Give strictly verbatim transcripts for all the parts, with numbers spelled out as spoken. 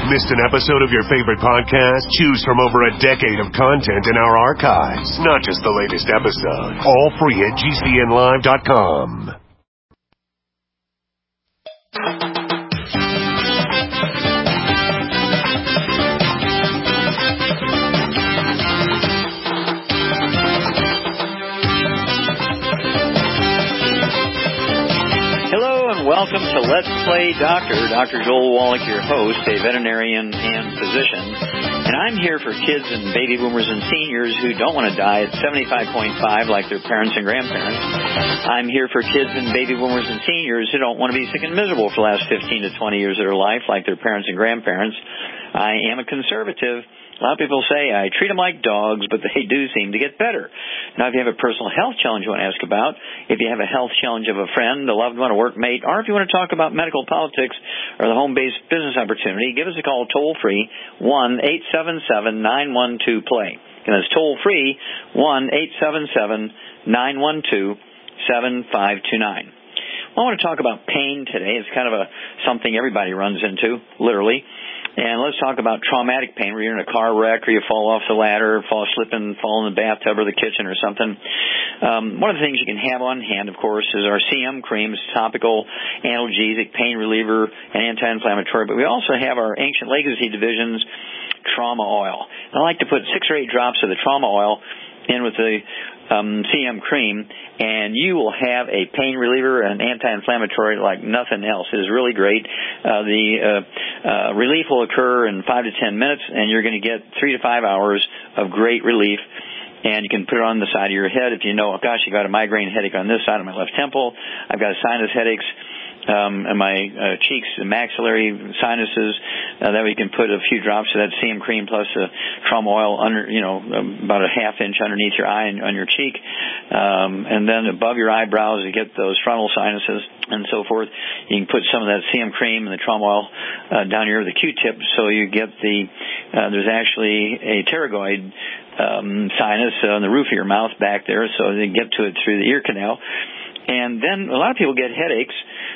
Missed an episode of your favorite podcast? Choose from over a decade of content in our archives, not just the latest episode. All free at G C N live dot com. Welcome to Let's Play Doctor. Doctor Joel Wallach, your host, a veterinarian and physician. And I'm here for kids and baby boomers and seniors who don't want to die at seventy-five point five like their parents and grandparents. I'm here for kids and baby boomers and seniors who don't want to be sick and miserable for the last fifteen to twenty years of their life like their parents and grandparents. I am a conservative. A lot of people say I treat them like dogs, but they do seem to get better. Now, if you have a personal health challenge you want to ask about, if you have a health challenge of a friend, a loved one, a workmate, or if you want to talk about medical politics or the home-based business opportunity, give us a call toll-free, one eight seven seven, nine one two, play. And that's toll-free, one eight seven seven, nine one two, seven five two nine. Well, I want to talk about pain today. It's kind of a something everybody runs into, literally. And let's talk about traumatic pain, where you're in a car wreck or you fall off the ladder, fall, slip and fall in the bathtub or the kitchen or something. Um, one of the things you can have on hand, of course, is our C M creams, topical analgesic, pain reliever, and anti-inflammatory. But we also have our Ancient Legacy Division's trauma oil. I like to put six or eight drops of the trauma oil in with the um, C M cream, and you will have a pain reliever and anti-inflammatory like nothing else. It is really great. Uh, the uh, uh, relief will occur in five to ten minutes, and you're going to get three to five hours of great relief. And you can put it on the side of your head if you know, oh, gosh, you got a migraine headache on this side of my left temple. I've got sinus headaches. Um, and my uh, cheeks, the maxillary sinuses, uh, that we can put a few drops of that C M cream plus the trauma oil under, you know, about a half inch underneath your eye and on your cheek, um, and then above your eyebrows you get those frontal sinuses and so forth. You can put some of that C M cream and the trauma oil uh, down here with a Q-tip, so you get the. Uh, there's actually a pterygoid um, sinus on the roof of your mouth back there, so they get to it through the ear canal. And then a lot of people get headaches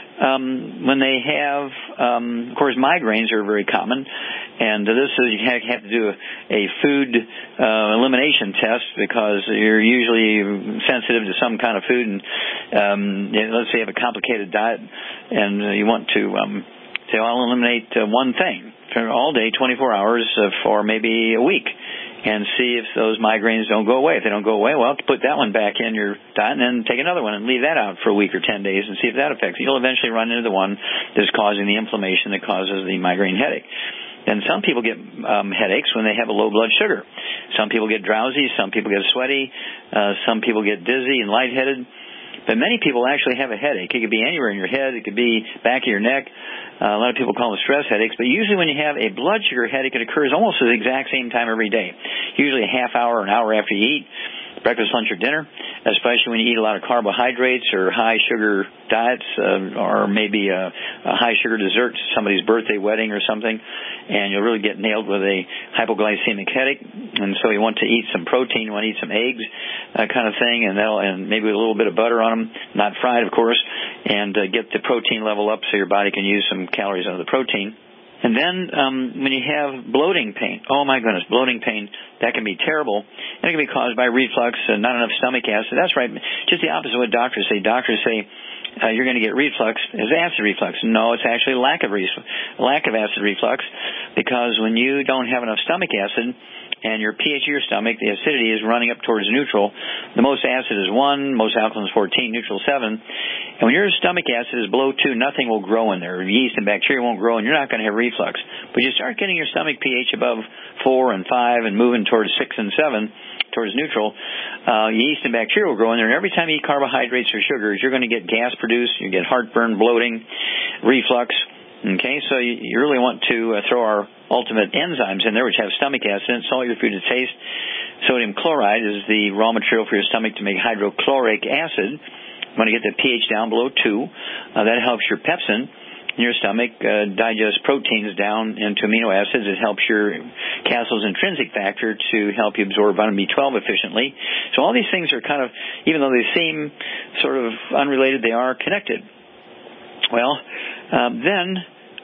um, when they have, um, of course, migraines are very common. And this is, you have to do a, a food uh, elimination test because you're usually sensitive to some kind of food. And um, let's say you have a complicated diet and uh, you want to um, say, well, I'll eliminate uh, one thing for all day, twenty-four hours uh, for maybe a week, and see if those migraines don't go away. If they don't go away, well, put that one back in your diet and then take another one and leave that out for a week or ten days and see if that affects it. You'll eventually run into the one that's causing the inflammation that causes the migraine headache. And some people get um, headaches when they have a low blood sugar. Some people get drowsy. Some people get sweaty. Uh, some people get dizzy and lightheaded. But many people actually have a headache. It could be anywhere in your head. It could be back of your neck. Uh, a lot of people call them stress headaches. But usually when you have a blood sugar headache, it occurs almost at the exact same time every day. Usually a half hour, an hour after you eat, breakfast, lunch, or dinner, especially when you eat a lot of carbohydrates or high-sugar diets uh, or maybe a, a high-sugar dessert, somebody's birthday, wedding, or something, and you'll really get nailed with a hypoglycemic headache. And so you want to eat some protein, you want to eat some eggs, uh, kind of thing, and, that'll, and maybe a little bit of butter on them, not fried, of course, and uh, get the protein level up so your body can use some calories out of the protein. And then um, when you have bloating pain, oh my goodness, bloating pain, that can be terrible. And it can be caused by reflux and not enough stomach acid. That's right, just the opposite of what doctors say. Doctors say uh, you're going to get reflux. It's acid reflux. No, it's actually lack of, re- lack of acid reflux, because when you don't have enough stomach acid, and your pH of your stomach, the acidity is running up towards neutral. The most acid is one, most alkaline is fourteen, neutral seven. And when your stomach acid is below two, nothing will grow in there. Yeast and bacteria won't grow, and you're not going to have reflux. But you start getting your stomach pH above four and five and moving towards six and seven, towards neutral, uh, yeast and bacteria will grow in there. And every time you eat carbohydrates or sugars, you're going to get gas produced, you get heartburn, bloating, reflux. Okay, so you, you really want to uh, throw our ultimate enzymes in there, which have stomach acid and salt your food to taste. Sodium chloride is the raw material for your stomach to make hydrochloric acid. You want to get the pH down below two. Uh, that helps your pepsin in your stomach uh, digest proteins down into amino acids. It helps your Castle's intrinsic factor to help you absorb vitamin B twelve efficiently. So all these things are kind of, even though they seem sort of unrelated, they are connected. Well, um, then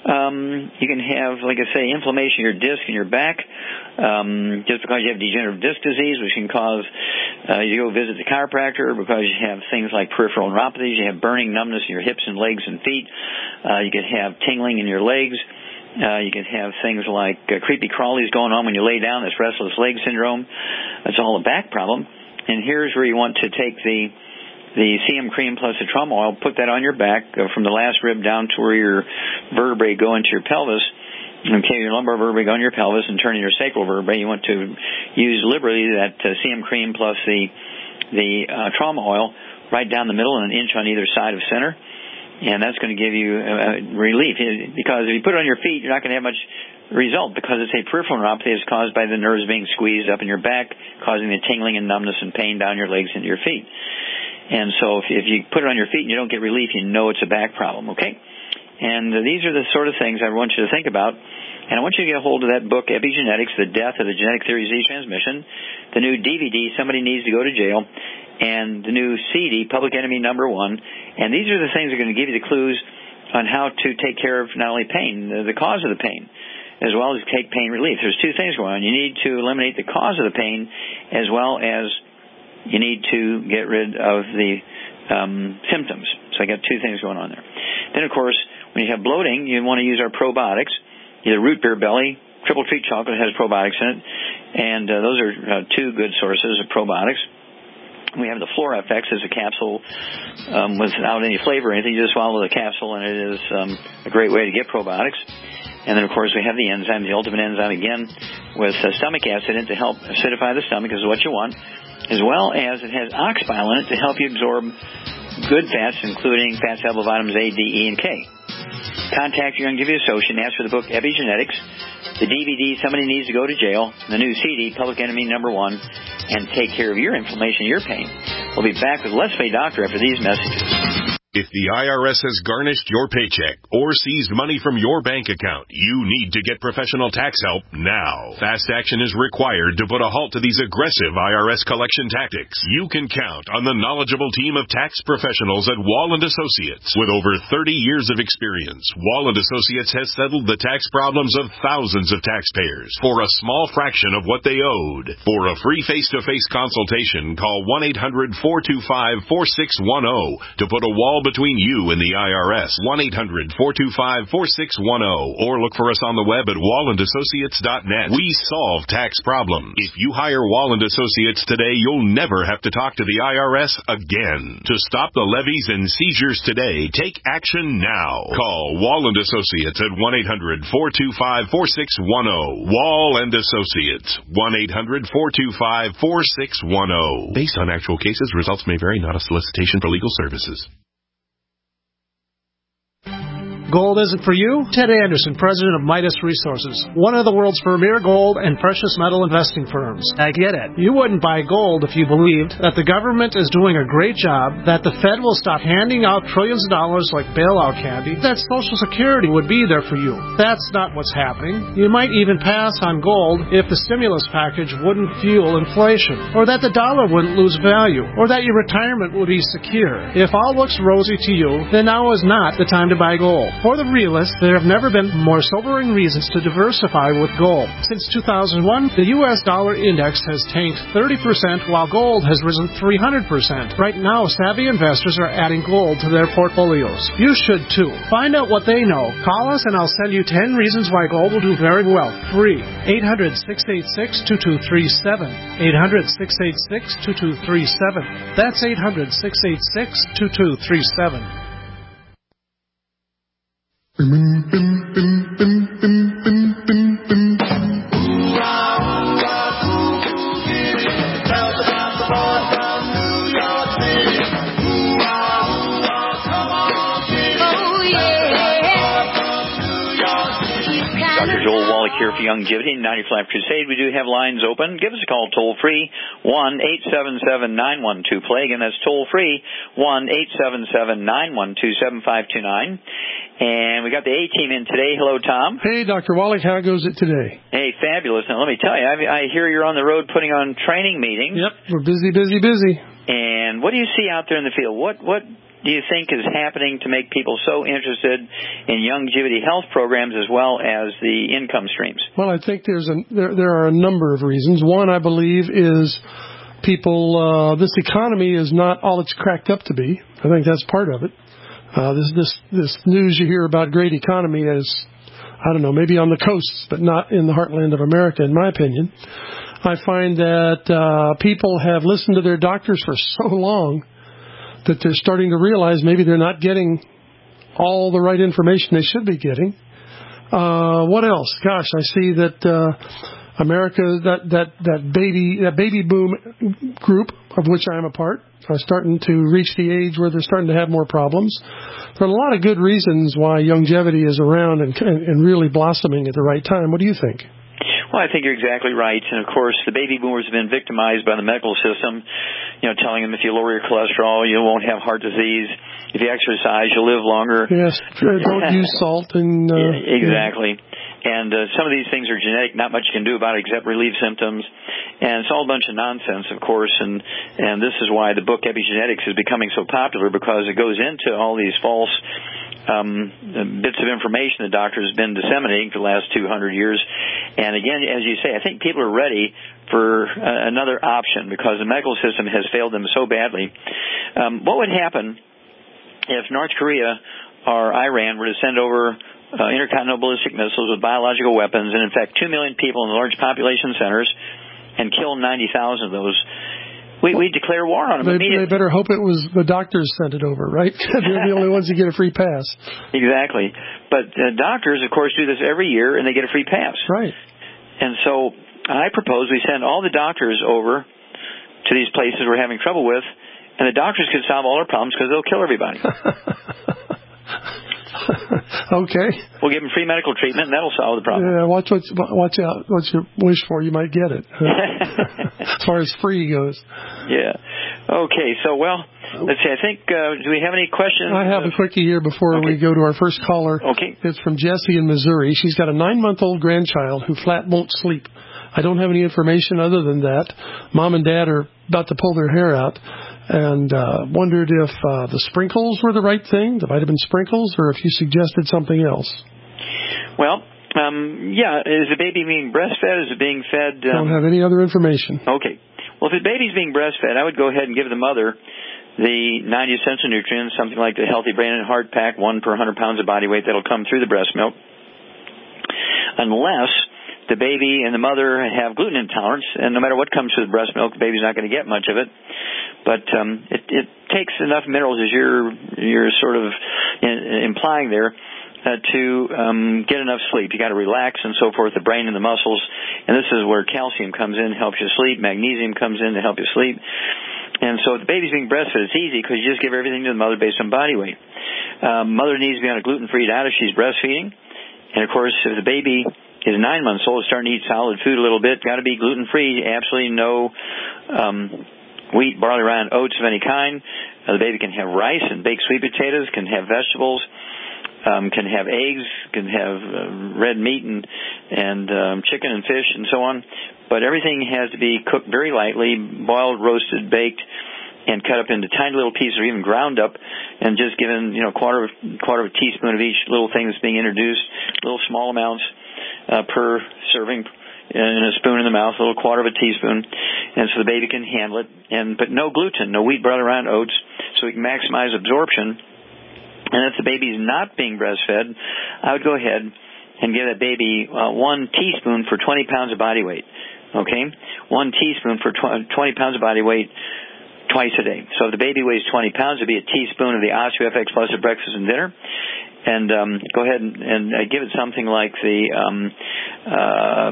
Um, you can have, like I say, inflammation of your disc and your back, um, just because you have degenerative disc disease, which can cause uh, you to go visit the chiropractor, because you have things like peripheral neuropathies, you have burning numbness in your hips and legs and feet, uh, you could have tingling in your legs, uh, you can have things like uh, creepy crawlies going on when you lay down, that's restless leg syndrome. That's all a back problem. And here's where you want to take the The C M cream plus the trauma oil, put that on your back uh, from the last rib down to where your vertebrae go into your pelvis. Okay, your lumbar vertebrae go into your pelvis and turn into your sacral vertebrae. You want to use liberally that uh, C M cream plus the the uh, trauma oil right down the middle and an inch on either side of center. And that's going to give you uh, relief. Because if you put it on your feet, you're not going to have much result, because it's a peripheral neuropathy. It's caused by the nerves being squeezed up in your back, causing the tingling and numbness and pain down your legs into your feet. And so if, if you put it on your feet and you don't get relief, you know it's a back problem, okay? And uh, these are the sort of things I want you to think about. And I want you to get a hold of that book, Epigenetics, The Death of the Genetic Theory of Disease Transmission, the new D V D, Somebody Needs to Go to Jail, and the new C D, Public Enemy Number One. And these are the things that are going to give you the clues on how to take care of not only pain, the, the cause of the pain, as well as take pain relief. There's two things going on. You need to eliminate the cause of the pain, as well as you need to get rid of the um, symptoms. So I got two things going on there. Then, of course, when you have bloating, you want to use our probiotics. Either Root Beer Belly, Triple Treat Chocolate has probiotics in it, and uh, those are uh, two good sources of probiotics. We have the Flora F X as a capsule um, without any flavor or anything. You just swallow the capsule, and it is um, a great way to get probiotics. And then, of course, we have the enzyme, the ultimate enzyme, again, with uh, stomach acid in it to help acidify the stomach, is what you want, as well as it has oxbile in it to help you absorb good fats, including fat soluble vitamins A, D, E, and K. Contact your Youngevity associate and ask for the book Epigenetics, the D V D Somebody Needs to Go to Jail, the new C D Public Enemy Number One, and take care of your inflammation, your pain. We'll be back with Let's Play Doctor after these messages. If the I R S has garnished your paycheck or seized money from your bank account, you need to get professional tax help now. Fast action is required to put a halt to these aggressive I R S collection tactics. You can count on the knowledgeable team of tax professionals at Wall and Associates. With over thirty years of experience, Wall and Associates has settled the tax problems of thousands of taxpayers for a small fraction of what they owed. For a free face-to-face consultation, call one eight hundred, four two five, four six one zero to put a wall between you and the I R S. one eight hundred, four two five, four six one zero, or look for us on the web at wall and associates dot net. We solve tax problems. If you hire Wall and Associates today, you'll never have to talk to the I R S again. To stop the levies and seizures today, take action now. Call Wall and Associates at one eight hundred, four two five, four six one zero. Wall and Associates, one eight hundred, four two five, four six one zero. Based on actual cases, results may vary, not a solicitation for legal services. Gold isn't for you? Ted Anderson, president of Midas Resources, one of the world's premier gold and precious metal investing firms. I get it. You wouldn't buy gold if you believed that the government is doing a great job, that the Fed will stop handing out trillions of dollars like bailout candy, that Social Security would be there for you. That's not what's happening. You might even pass on gold if the stimulus package wouldn't fuel inflation, or that the dollar wouldn't lose value, or that your retirement would be secure. If all looks rosy to you, then now is not the time to buy gold. For the realists, there have never been more sobering reasons to diversify with gold. Since two thousand one, the U S dollar index has tanked thirty percent while gold has risen three hundred percent. Right now, savvy investors are adding gold to their portfolios. You should too. Find out what they know. Call us and I'll send you ten reasons why gold will do very well. Free. eight hundred, six eight six, two two three seven. eight hundred, six eight six, two two three seven. That's eight hundred, six eight six, two two three seven. Bim, bim, bim, bim, bim, bim, bim, bim, bim. Ooh, ah, ooh, ah, ooh, ooh, yeah. Tell us about the boy from New York City. Ooh, ah, ooh, ah, come on, kid. Oh, yeah. Doctor Joel Wallach here for Youngevity, ninety-five Crusade. We do have lines open. Give us a call toll-free, one eight seven seven, nine one two, play. Again, that's toll-free, one eight seven seven, nine one two, seven five two nine. And we got the A-team in today. Hello, Tom. Hey, Doctor Wallach. How goes it today? Hey, fabulous. Now, let me tell you, I, I hear you're on the road putting on training meetings. Yep, we're busy, busy, busy. And what do you see out there in the field? What what do you think is happening to make people so interested in longevity health programs as well as the income streams? Well, I think there's a, there, there are a number of reasons. One, I believe, is people, uh, this economy is not all it's cracked up to be. I think that's part of it. Uh, this, this, this news you hear about great economy is, I don't know, maybe on the coasts, but not in the heartland of America, in my opinion. I find that uh, people have listened to their doctors for so long that they're starting to realize maybe they're not getting all the right information they should be getting. Uh, what else? Gosh, I see that uh, America, that, that, that baby that baby boom group, of which I am a part, are starting to reach the age where they're starting to have more problems. There are a lot of good reasons why longevity is around and, and really blossoming at the right time. What do you think? Well, I think you're exactly right. And, of course, the baby boomers have been victimized by the medical system, you know, telling them if you lower your cholesterol, you won't have heart disease. If you exercise, you'll live longer. Yes, don't use salt. And uh, yeah, exactly. And uh, some of these things are genetic, not much you can do about it except relieve symptoms. And it's all a bunch of nonsense, of course, and, and this is why the book Epigenetics is becoming so popular, because it goes into all these false um, bits of information the doctor has been disseminating for the last two hundred years. And again, as you say, I think people are ready for uh, another option because the medical system has failed them so badly. Um, what would happen if North Korea or Iran were to send over Uh, intercontinental ballistic missiles with biological weapons and infect two million people in the large population centers and kill ninety thousand of those? We, we declare war on them they, immediately. They better hope it was the doctors sent it over, right? They're the only ones who get a free pass. Exactly. But uh, doctors, of course, do this every year, and they get a free pass. Right. And so I propose we send all the doctors over to these places we're having trouble with, and the doctors could solve all our problems because they'll kill everybody. Okay. We'll give them free medical treatment, and that'll solve the problem. Yeah, watch what, watch out. What you wish for, you might get it. As far as free goes. Yeah. Okay. So, well, let's see. I think. Uh, do we have any questions? I have a quickie here before okay. we go to our first caller. Okay. It's from Jessie in Missouri. She's got a nine-month-old grandchild who flat won't sleep. I don't have any information other than that. Mom and Dad are about to pull their hair out, and uh, wondered if uh, the sprinkles were the right thing, the vitamin sprinkles, or if you suggested something else. Well, um, yeah, is the baby being breastfed? Is it being fed? Um... Don't have any other information. Okay. Well, if the baby's being breastfed, I would go ahead and give the mother the ninety essential nutrients, something like the Healthy Brain and Heart Pack, one per one hundred pounds of body weight that'll come through the breast milk, unless the baby and the mother have gluten intolerance, and no matter what comes through the breast milk, the baby's not going to get much of it. But um, it, it takes enough minerals, as you're you're sort of in, implying there, uh, to um, get enough sleep. You got to relax and so forth, the brain and the muscles, and this is where calcium comes in, helps you sleep. Magnesium comes in to help you sleep. And so if the baby's being breastfed, it's easy because you just give everything to the mother based on body weight. Um, mother needs to be on a gluten-free diet if she's breastfeeding, and of course, if the baby is nine months old, starting to eat solid food a little bit, got to be gluten-free, absolutely no um, wheat, barley, rye, and oats of any kind. Uh, the baby can have rice and baked sweet potatoes, can have vegetables, um, can have eggs, can have uh, red meat and, and um, chicken and fish and so on. But everything has to be cooked very lightly, boiled, roasted, baked, and cut up into tiny little pieces or even ground up and just given, you know, quarter of, quarter of a teaspoon of each little thing that's being introduced, little small amounts. Uh, per serving in a spoon in the mouth, a little quarter of a teaspoon, and so the baby can handle it. And but no gluten, no wheat, barley, rye, and oats, so we can maximize absorption. And if the baby's not being breastfed, I would go ahead and give that baby uh, one teaspoon for twenty pounds of body weight. Okay, one teaspoon for tw- twenty pounds of body weight twice a day. So if the baby weighs twenty pounds, it'd be a teaspoon of the OsteoFX Plus at breakfast and dinner. And um, go ahead and, and uh, give it something like the um, uh,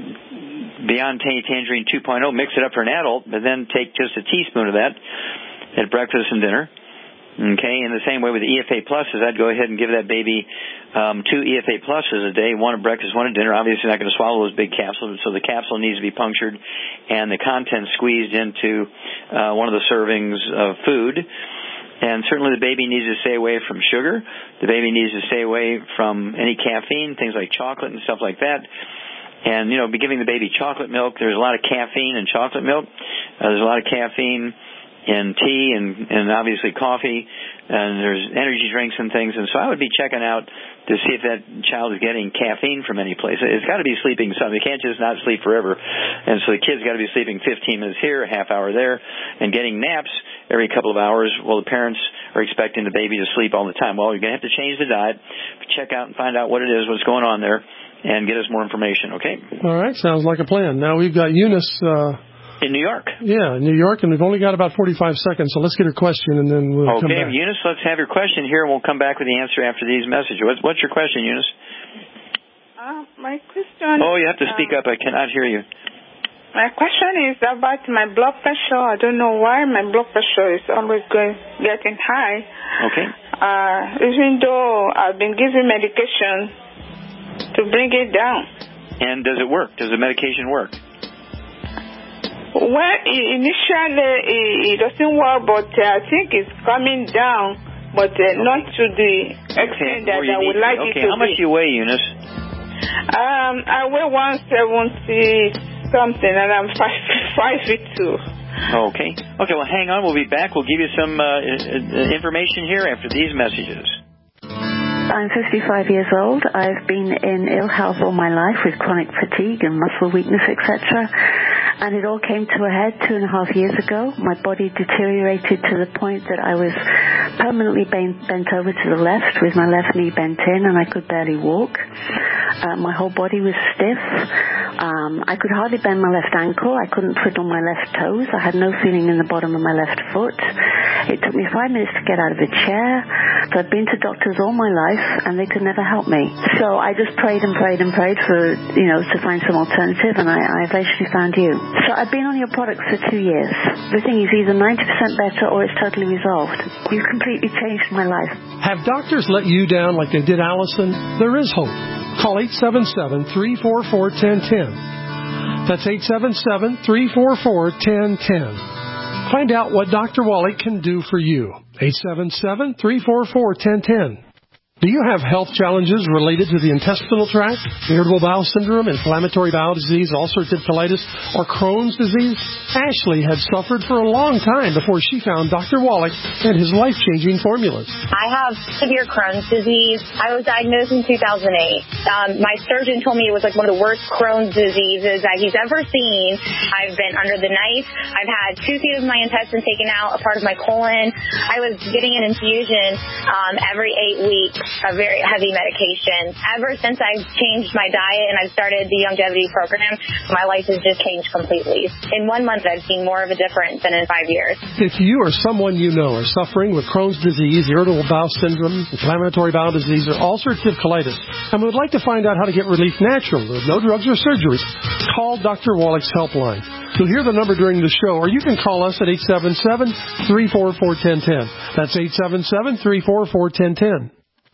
Beyond Tangerine two point oh. Mix it up for an adult, but then take just a teaspoon of that at breakfast and dinner. Okay, in the same way with the E F A Pluses, I'd go ahead and give that baby um, two E F A Pluses a day, one at breakfast, one at dinner. Obviously not going to swallow those big capsules, so the capsule needs to be punctured and the content squeezed into uh, one of the servings of food. And certainly the baby needs to stay away from sugar. The baby needs to stay away from any caffeine, things like chocolate and stuff like that. And, you know, be giving the baby chocolate milk. There's a lot of caffeine in chocolate milk. Uh, there's a lot of caffeine and tea and, and obviously coffee, and there's energy drinks and things. And so I would be checking out to see if that child is getting caffeine from any place. It's got to be sleeping some. You can't just not sleep forever. And so the kid's got to be sleeping fifteen minutes here, a half hour there, and getting naps every couple of hours while the parents are expecting the baby to sleep all the time. Well, you're going to have to change the diet, check out and find out what it is, what's going on there, and get us more information, okay? All right, sounds like a plan. Now we've got Eunice. Uh, in New York. Yeah, in New York, and we've only got about forty-five seconds, so let's get her question, and then we'll okay, come back. Okay, Eunice, let's have your question here, and we'll come back with the answer after these messages. What's, what's your question, Eunice? Uh, my question... Oh, you have to speak uh, up. I cannot hear you. My question is about my blood pressure. I don't know why my blood pressure is always going getting high. Okay. Uh, even though I've been given medication to bring it down. And does it work? Does the medication work? Well, initially it doesn't work, but uh, I think it's coming down, but uh, okay. not to the extent okay. that I would like okay. it to be. Okay, how much do you weigh, Eunice? Um, I weigh one seventy something, and I'm five five feet two. Okay. Okay, well, hang on. We'll be back. We'll give you some uh, information here after these messages. I'm fifty-five years old. I've been in ill health all my life with chronic fatigue and muscle weakness, et cetera. And it all came to a head two and a half years ago. My body deteriorated to the point that I was permanently bent, bent over to the left with my left knee bent in, and I could barely walk. Uh, my whole body was stiff. Um, I could hardly bend my left ankle. I couldn't twiddle my left toes. I had no feeling in the bottom of my left foot. It took me five minutes to get out of a chair. So I've been to doctors all my life, and they could never help me. So I just prayed and prayed and prayed for, you know, to find some alternative, and I, I eventually found you. So I've been on your products for two years. Everything is either ninety percent better or it's totally resolved. You've completely changed my life. Have doctors let you down like they did Allison? There is hope. Call eight seven seven, three four four, one zero one zero. That's eight seven seven, three four four, one zero one zero. Find out what Doctor Wallach can do for you. eight seven seven, three four four, one zero one zero. Do you have health challenges related to the intestinal tract, irritable bowel syndrome, inflammatory bowel disease, ulcerative colitis, or Crohn's disease? Ashley had suffered for a long time before she found Doctor Wallach and his life-changing formulas. I have severe Crohn's disease. I was diagnosed in two thousand eight. Um, my surgeon told me it was like one of the worst Crohn's diseases that he's ever seen. I've been under the knife. I've had two feet of my intestine taken out, a part of my colon. I was getting an infusion um, every eight weeks. A very heavy medication. Ever since I've changed my diet and I've started the longevity program, my life has just changed completely. In one month, I've seen more of a difference than in five years. If you or someone you know are suffering with Crohn's disease, irritable bowel syndrome, inflammatory bowel disease, or ulcerative colitis, and would like to find out how to get relief natural with no drugs or surgeries, call Doctor Wallach's helpline. You'll hear the number during the show, or you can call us at eight seven seven, three four four, one zero one zero. That's eight seven seven, three four four, one zero one zero.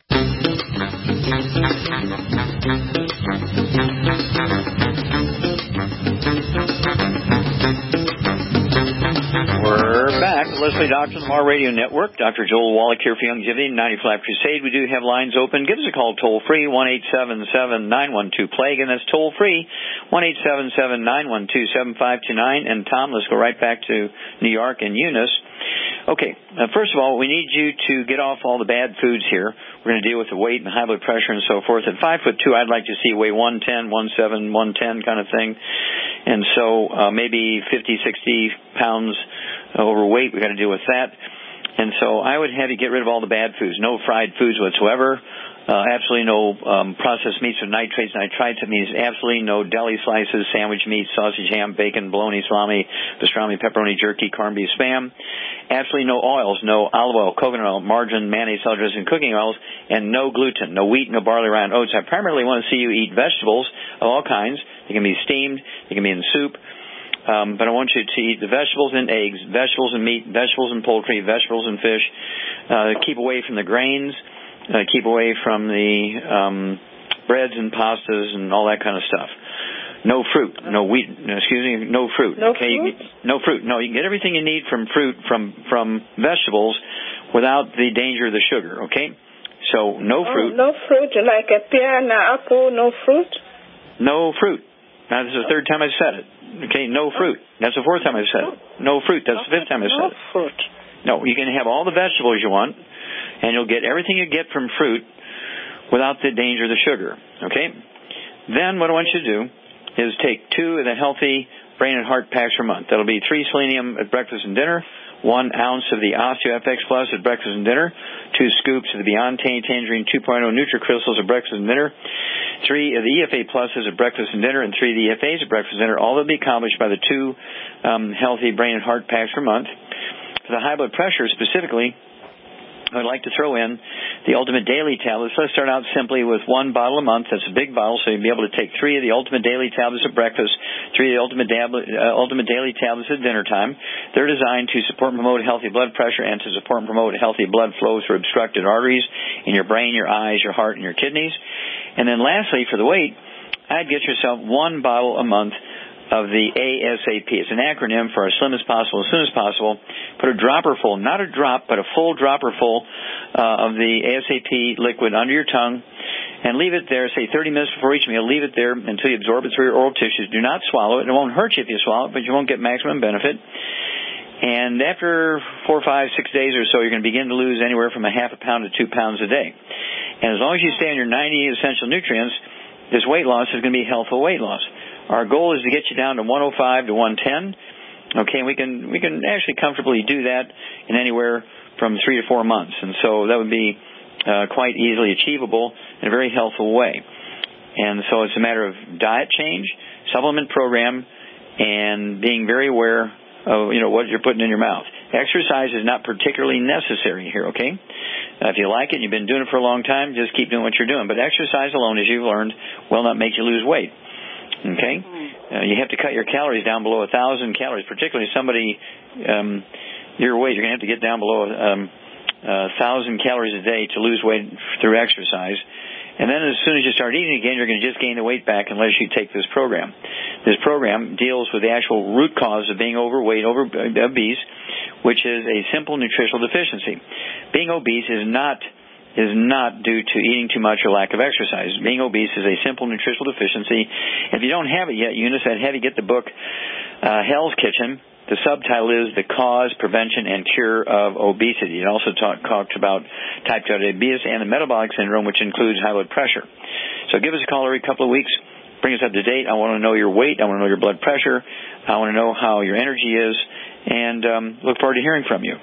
We're back. Leslie Doctor, the Mar Radio Network. Doctor Joel Wallach here for Longevity ninety-five Crusade. We do have lines open. Give us a call toll free, one eight seven seven, nine one two, plague, and that's toll free, one eight seven seven, nine one two, seven five two nine. And Tom, let's go right back to New York and Eunice. Okay, uh, first of all, we need you to get off all the bad foods here. We're going to deal with the weight and high blood pressure and so forth. At five foot two, I'd like to see weigh one ten, one seven, one ten kind of thing. And so uh, maybe fifty, sixty pounds overweight. We've got to deal with that. And so I would have you get rid of all the bad foods, no fried foods whatsoever. Uh, absolutely no um, processed meats or nitrates, nitrites. It means absolutely no deli slices, sandwich meat, sausage, ham, bacon, bologna, salami, pastrami, pepperoni, jerky, corned beef, spam. Absolutely no oils, no olive oil, coconut oil, margarine, mayonnaise, salad dressing, cooking oils, and no gluten, no wheat, no barley, rye, and oats. I primarily want to see you eat vegetables of all kinds. They can be steamed, they can be in soup. Um, but I want you to eat the vegetables and eggs, vegetables and meat, vegetables and poultry, vegetables and fish. Uh, keep away from the grains. Uh, keep away from the um, breads and pastas and all that kind of stuff. No fruit, no wheat. Excuse me, no fruit. No okay, fruit? No fruit. No, you can get everything you need from fruit, from from vegetables, without the danger of the sugar. Okay, so no oh, fruit. No fruit, like a pear and an apple. No fruit. No fruit. Now, this is the third time I've said it. Okay, no fruit. That's the fourth time I've said it. No fruit. That's the fifth time I've said it. No fruit. No, you can have all the vegetables you want, and you'll get everything you get from fruit without the danger of the sugar. Okay? Then what I want you to do is take two of the healthy brain and heart packs per month. That'll be three selenium at breakfast and dinner, one ounce of the OsteoFX Plus at breakfast and dinner, two scoops of the Beyond Tangerine two point oh NutriCrystals at breakfast and dinner, three of the E F A Pluses at breakfast and dinner, and three of the E F As at breakfast and dinner. All will be accomplished by the two um, healthy brain and heart packs per month. For the high blood pressure specifically, I'd like to throw in the Ultimate Daily Tablets. Let's start out simply with one bottle a month. That's a big bottle, so you'll be able to take three of the Ultimate Daily Tablets at breakfast, three of the Ultimate, Dab- uh, Ultimate Daily Tablets at dinner time. They're designed to support and promote healthy blood pressure and to support and promote healthy blood flow through obstructed arteries in your brain, your eyes, your heart, and your kidneys. And then lastly, for the weight, I'd get yourself one bottle a month of the ASAP. It's an acronym for as slim as possible, as soon as possible. Put a dropper full, not a drop, but a full dropper full uh, of the ASAP liquid under your tongue, and leave it there, say thirty minutes before each meal. Leave it there until you absorb it through your oral tissues. Do not swallow it. It won't hurt you if you swallow it, but you won't get maximum benefit. And after four, five, six days or so, you're going to begin to lose anywhere from a half a pound to two pounds a day. And as long as you stay on your ninety essential nutrients, this weight loss is going to be healthful weight loss. Our goal is to get you down to one oh five to one ten. Okay, and we can we can actually comfortably do that in anywhere from three to four months. And so that would be uh, quite easily achievable in a very healthful way. And so it's a matter of diet change, supplement program, and being very aware of, you know, what you're putting in your mouth. Exercise is not particularly necessary here, okay? Uh, if you like it and you've been doing it for a long time, just keep doing what you're doing. But exercise alone, as you've learned, will not make you lose weight. Okay? Uh, you have to cut your calories down below one thousand calories, particularly somebody um, your weight. You're going to have to get down below um, one thousand calories a day to lose weight through exercise. And then as soon as you start eating again, you're going to just gain the weight back unless you take this program. This program deals with the actual root cause of being overweight, over obese, which is a simple nutritional deficiency. Being obese is not is not due to eating too much or lack of exercise. Being obese is a simple nutritional deficiency. If you don't have it yet, Eunice, I'd have you get the book uh, Hell's Kitchen. The subtitle is The Cause, Prevention, and Cure of Obesity. It also talk, talks about type two diabetes and the metabolic syndrome, which includes high blood pressure. So give us a call every couple of weeks. Bring us up to date. I want to know your weight. I want to know your blood pressure. I want to know how your energy is. And um, look forward to hearing from you.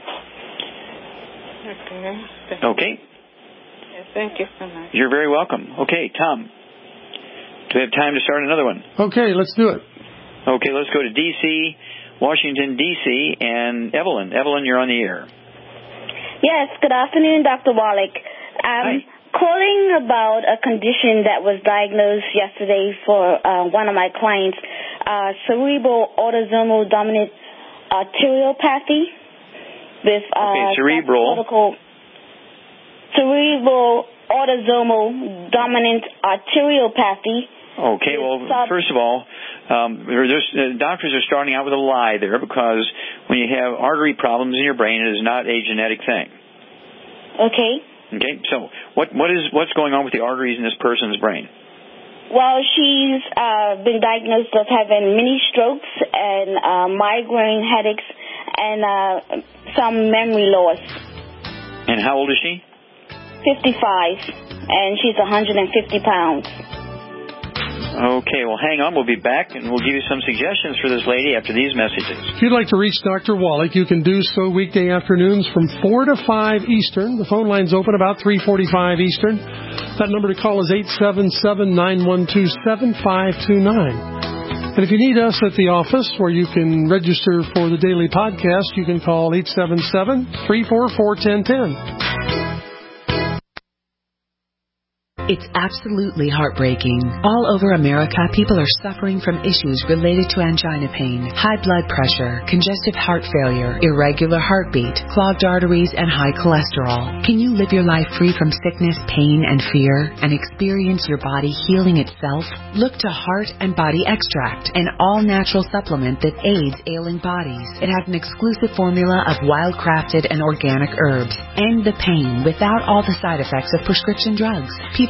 Okay. Okay. Thank you so much. You're very welcome. Okay, Tom, do we have time to start another one? Okay, let's do it. Okay, let's go to D C, Washington, D C, and Evelyn. Evelyn, you're on the air. Yes, good afternoon, Doctor Wallach. I'm Hi. calling about a condition that was diagnosed yesterday for uh, one of my clients, uh, cerebral autosomal dominant arteriopathy with uh, okay, cerebral. Cerebral autosomal dominant arteriopathy. Okay, well, first of all, um, there's, uh, doctors are starting out with a lie there because when you have artery problems in your brain, it is not a genetic thing. Okay. Okay, so what what is what's going on with the arteries in this person's brain? Well, she's uh, been diagnosed with having mini strokes and uh, migraine headaches and uh, some memory loss. And how old is she? fifty-five, and she's one hundred fifty pounds. Okay, well, hang on. We'll be back, and we'll give you some suggestions for this lady after these messages. If you'd like to reach Doctor Wallach, you can do so weekday afternoons from four to five Eastern. The phone line's open about three forty-five Eastern. That number to call is eight seven seven, nine one two, seven five two nine. And if you need us at the office where you can register for the daily podcast, you can call eight seven seven, three four four, one zero one zero. It's absolutely heartbreaking. All over America, people are suffering from issues related to angina pain, high blood pressure, congestive heart failure, irregular heartbeat, clogged arteries, and high cholesterol. Can you live your life free from sickness, pain, and fear, and experience your body healing itself? Look to Heart and Body Extract, an all-natural supplement that aids ailing bodies. It has an exclusive formula of wild-crafted and organic herbs. End the pain without all the side effects of prescription drugs. People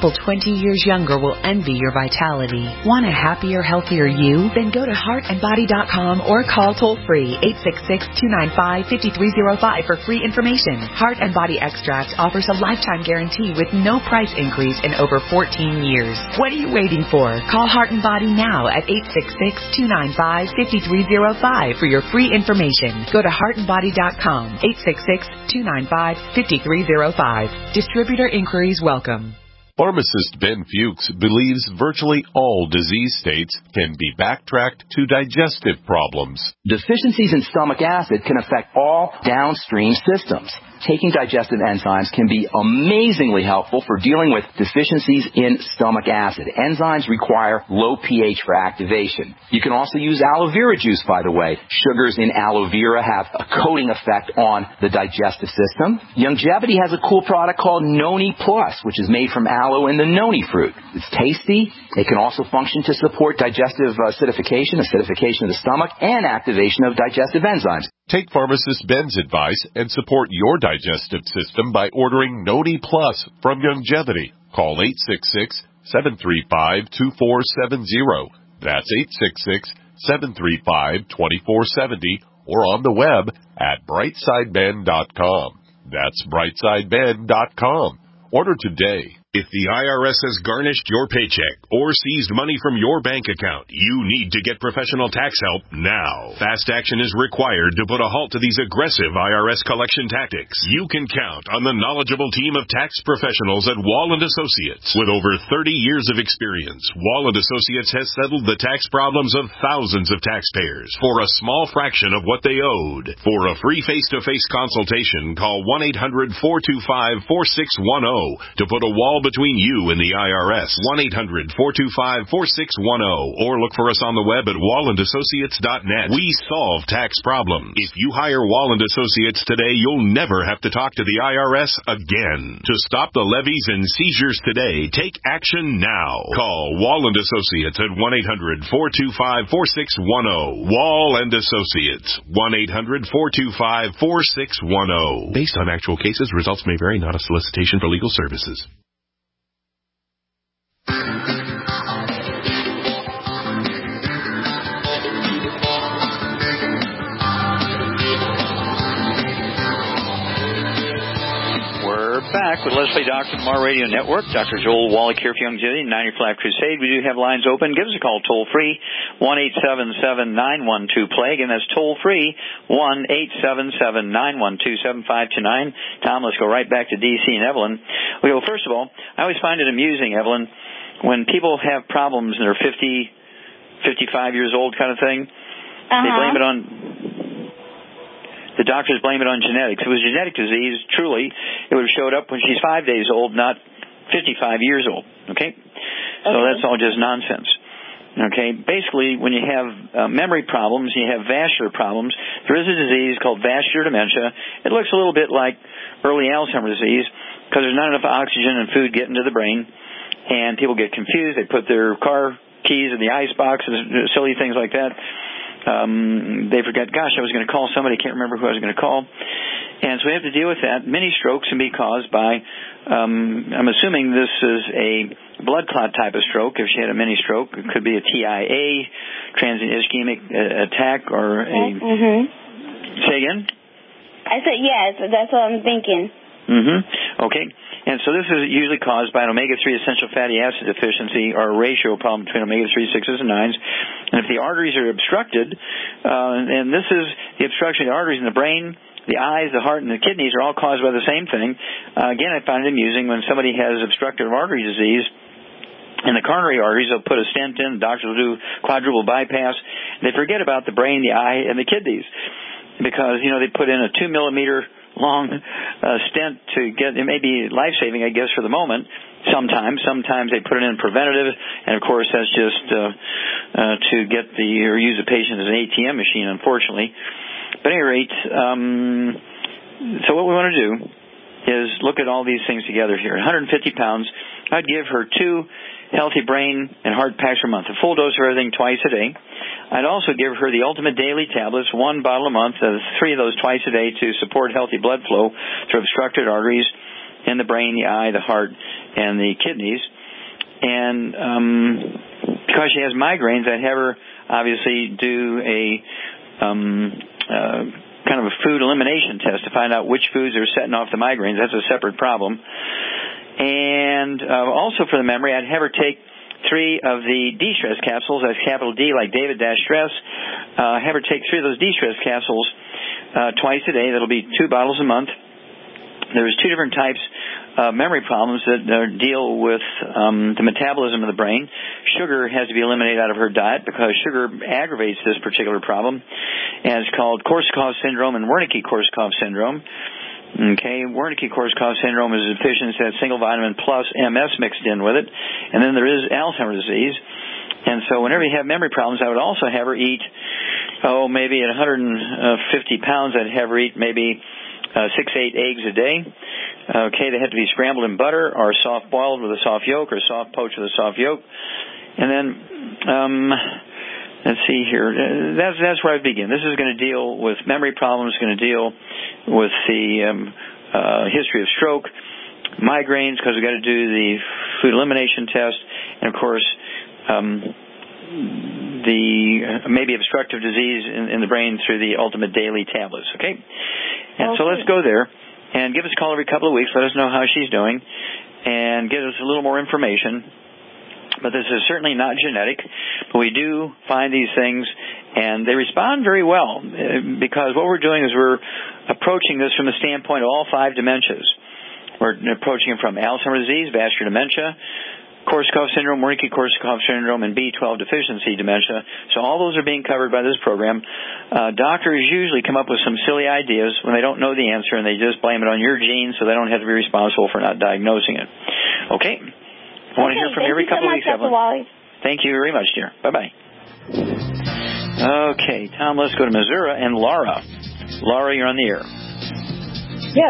people twenty years younger will envy your vitality. Want a happier, healthier you? Then go to heart and body dot com or call toll-free eight six six, two nine five, five three zero five for free information. Heart and Body Extract offers a lifetime guarantee with no price increase in over fourteen years. What are you waiting for? Call Heart and Body now at eight six six, two nine five, five three zero five for your free information. Go to heart and body dot com, eight six six, two nine five, five three zero five. Distributor inquiries welcome. Pharmacist Ben Fuchs believes virtually all disease states can be backtracked to digestive problems. Deficiencies in stomach acid can affect all downstream systems. Taking digestive enzymes can be amazingly helpful for dealing with deficiencies in stomach acid. Enzymes require low pH for activation. You can also use aloe vera juice, by the way. Sugars in aloe vera have a coating effect on the digestive system. Youngevity has a cool product called Noni Plus, which is made from aloe and the noni fruit. It's tasty. It can also function to support digestive acidification, acidification of the stomach, and activation of digestive enzymes. Take Pharmacist Ben's advice and support your digestive system by ordering Noni Plus from Youngevity. Call eight six six, seven three five, two four seven zero. That's eight six six, seven three five, two four seven zero or on the web at brightside ben dot com. That's brightside ben dot com. Order today. If the I R S has garnished your paycheck or seized money from your bank account, you need to get professional tax help now. Fast action is required to put a halt to these aggressive I R S collection tactics. You can count on the knowledgeable team of tax professionals at Wall and Associates. With over thirty years of experience, Wall and Associates has settled the tax problems of thousands of taxpayers for a small fraction of what they owed. For a free face-to-face consultation, call one eight hundred, four two five, four six one zero to put a wall between you and the I R S. one eight hundred, four two five, four six one zero or look for us on the web at wall and associates dot net. We solve tax problems. If you hire Wall and Associates today, you'll never have to talk to the I R S again. To stop the levies and seizures today, take action now. Call Wall and Associates at one eight hundred, four two five, four six one zero. Wall and Associates, one eight hundred, four two five, four six one zero. Based on actual cases, results may vary, not a solicitation for legal services. Back with Let's Play Doctor from our radio network. Doctor Joel Wallach here for Youngevity, ninety Flat Crusade. We do have lines open. Give us a call toll free, one eight seven seven, nine one two, play. Again, that's toll free, one eight seven seven, nine one two, seven five two nine. Tom, let's go right back to D C and Evelyn. Well, first of all, I always find it amusing, Evelyn, when people have problems and they're fifty, fifty-five years old kind of thing. Uh-huh. They blame it on... The doctors blame it on genetics. If it was genetic disease, truly, it would have showed up when she's five days old, not fifty-five years old. Okay? So okay. That's all just nonsense. Okay? Basically, when you have uh, memory problems, you have vascular problems, there is a disease called vascular dementia. It looks a little bit like early Alzheimer's disease because there's not enough oxygen and food getting to the brain, and people get confused. They put their car keys in the ice box and silly things like that. Um, they forget, gosh, I was going to call somebody, can't remember who I was going to call. And so we have to deal with that. Many strokes can be caused by, um, I'm assuming this is a blood clot type of stroke. If she had a mini stroke, it could be a T I A, transient ischemic uh, attack, or a... Mm-hmm. Say again? I said yes, that's what I'm thinking. Mm-hmm. Okay. And so this is usually caused by an omega three essential fatty acid deficiency or a ratio problem between omega three, sixes, and nines. And if the arteries are obstructed, uh, and this is the obstruction of the arteries in the brain, the eyes, the heart, and the kidneys are all caused by the same thing. Uh, again, I find it amusing when somebody has obstructive artery disease in the coronary arteries, they'll put a stent in, the doctors will do quadruple bypass. They forget about the brain, the eye, and the kidneys because, you know, they put in a two millimeter long uh, stent to get, it may be life-saving, I guess, for the moment. Sometimes. Sometimes they put it in preventative, and, of course, that's just uh, uh, to get the, or use the patient as an A T M machine, unfortunately. But at any rate, um, so what we want to do is look at all these things together here. one hundred fifty pounds, I'd give her two healthy brain and heart packs per month, a full dose of everything twice a day. I'd also give her the Ultimate Daily tablets, one bottle a month, uh, three of those twice a day to support healthy blood flow through obstructed arteries in the brain, the eye, the heart, and the kidneys. and um, because she has migraines, I'd have her obviously do a um, uh, kind of a food elimination test to find out which foods are setting off the migraines. That's a separate problem. And uh, also for the memory, I'd have her take three of the de-stress capsules. That's capital D, like David dash stress. Uh, have her take three of those de-stress capsules uh, twice a day. That'll be two bottles a month. There's two different types of memory problems that uh, deal with um, the metabolism of the brain. Sugar has to be eliminated out of her diet because sugar aggravates this particular problem. And it's called Korsakoff syndrome and Wernicke-Korsakoff syndrome. Okay, Wernicke-Korsakoff syndrome is a deficiency of single vitamin plus M S mixed in with it. And then there is Alzheimer's disease. And so whenever you have memory problems, I would also have her eat, oh, maybe at one hundred fifty pounds, I'd have her eat maybe uh, six, eight eggs a day. Okay, they have to be scrambled in butter or soft boiled with a soft yolk or soft poached with a soft yolk. And then, um, let's see here. That's that's where I begin. This is going to deal with memory problems, going to deal with the um, uh, history of stroke, migraines, because we've got to do the food elimination test, and of course, um, the uh, maybe obstructive disease in, in the brain through the Ultimate Daily tablets. Okay, and okay. So let's go there and give us a call every couple of weeks. Let us know how she's doing, and give us a little more information. But this is certainly not genetic. But we do find these things, and they respond very well, because what we're doing is we're approaching this from the standpoint of all five dementias. We're approaching it from Alzheimer's disease, vascular dementia, Korsakoff syndrome, Wernicke-Korsakoff syndrome, and B twelve deficiency dementia. So all those are being covered by this program. Uh, doctors usually come up with some silly ideas when they don't know the answer, and they just blame it on your genes, so they don't have to be responsible for not diagnosing it. Okay? I want to hear from you every couple of weeks, Evelyn. Thank you very much, dear. Bye-bye. Okay, Tom, let's go to Missouri and Laura. Laura, you're on the air. Yes.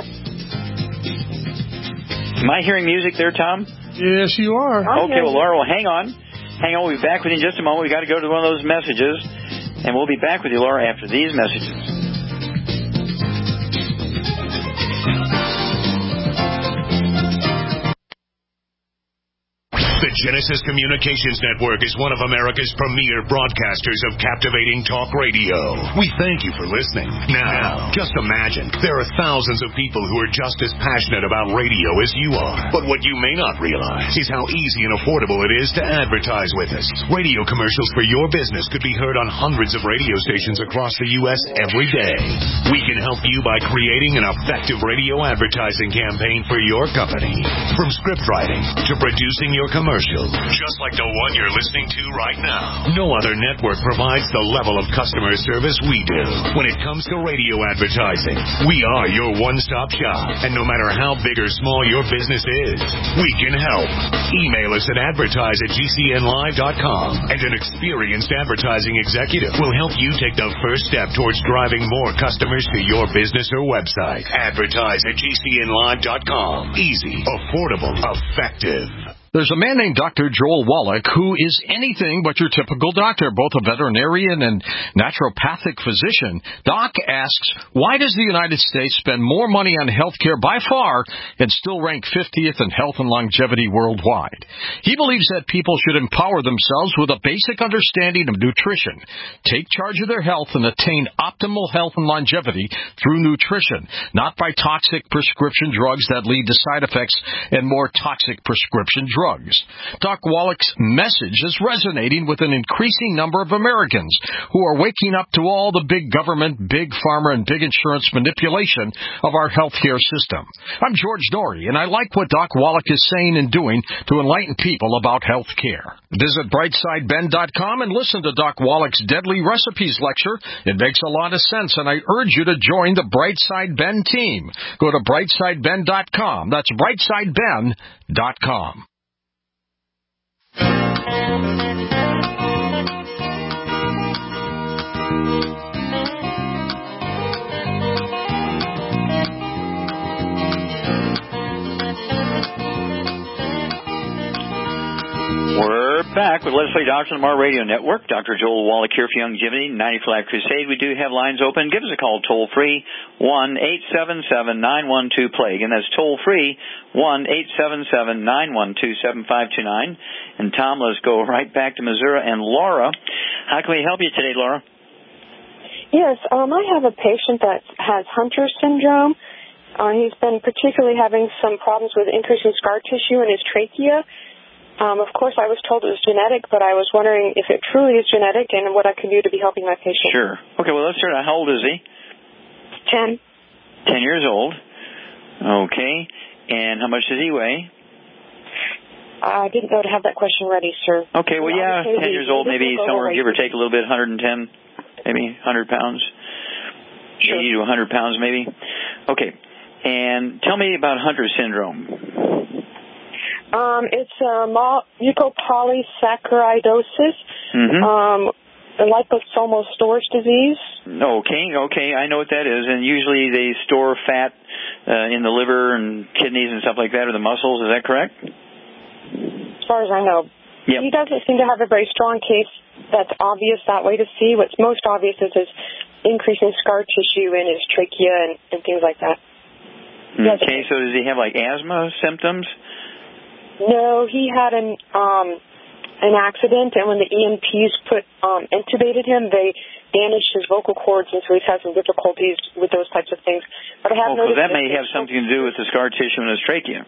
Am I hearing music there, Tom? Yes, you are. Okay, well, Laura, well, hang on. Hang on, we'll be back with you in just a moment. We've got to go to one of those messages, and we'll be back with you, Laura, after these messages. The Genesis Communications Network is one of America's premier broadcasters of captivating talk radio. We thank you for listening. Now, just imagine, there are thousands of people who are just as passionate about radio as you are. But what you may not realize is how easy and affordable it is to advertise with us. Radio commercials for your business could be heard on hundreds of radio stations across the U S every day. We can help you by creating an effective radio advertising campaign for your company. From script writing to producing your commercial. Commercial, just like the one you're listening to right now. No other network provides the level of customer service we do. When it comes to radio advertising, we are your one-stop shop. And no matter how big or small your business is, we can help. Email us at advertise at g c n live dot com, and an experienced advertising executive will help you take the first step towards driving more customers to your business or website. Advertise at g c n live dot com. Easy, affordable, effective. There's a man named Doctor Joel Wallach who is anything but your typical doctor, both a veterinarian and naturopathic physician. Doc asks, why does the United States spend more money on health care by far and still rank fiftieth in health and longevity worldwide? He believes that people should empower themselves with a basic understanding of nutrition, take charge of their health, and attain optimal health and longevity through nutrition, not by toxic prescription drugs that lead to side effects and more toxic prescription drugs. Drugs. Doc Wallach's message is resonating with an increasing number of Americans who are waking up to all the big government, big pharma, and big insurance manipulation of our healthcare system. I'm George Norrie, and I like what Doc Wallach is saying and doing to enlighten people about health care. Visit brightside ben dot com and listen to Doc Wallach's Deadly Recipes lecture. It makes a lot of sense, and I urge you to join the Brightside Ben team. Go to brightside ben dot com. That's brightside ben dot com. We're back. back with Let's Play Doctor on the Mar Radio Network. Doctor Joel Wallach here for Youngevity, ninety for Life Crusade. We do have lines open. Give us a call toll-free, one eight seven seven, nine one two, PLAGUE. And that's toll-free, one eight seven seven, nine one two, seven five two nine. And Tom, let's go right back to Missouri. And Laura, how can we help you today, Laura? Yes, um, I have a patient that has Hunter syndrome. Uh, he's been particularly having some problems with increasing scar tissue in his trachea. Um, of course, I was told it was genetic, but I was wondering if it truly is genetic and what I could do to be helping my patient. Sure. Okay, well, let's start out. How old is he? Ten. Ten years old. Okay. And how much does he weigh? I didn't know to have that question ready, sir. Okay, well, yeah, ten years old, maybe somewhere, give or take a little bit, one hundred ten, maybe one hundred pounds. Sure. eighty to one hundred pounds, maybe. Okay. And tell me about Hunter syndrome. Um, it's uh, mucopolysaccharidosis, mm-hmm. um, liposomal storage disease. Okay, okay, I know what that is. And usually they store fat uh, in the liver and kidneys and stuff like that, or the muscles. Is that correct? As far as I know. Yep. He doesn't seem to have a very strong case that's obvious that way to see. What's most obvious is his increasing scar tissue in his trachea and, and things like that. Okay, so does he have like asthma symptoms? No, he had an um, an accident, and when the E M Ts put um, intubated him, they damaged his vocal cords, and so he's had some difficulties with those types of things. But I have oh, noticed so that may have something to do with the scar tissue in his trachea.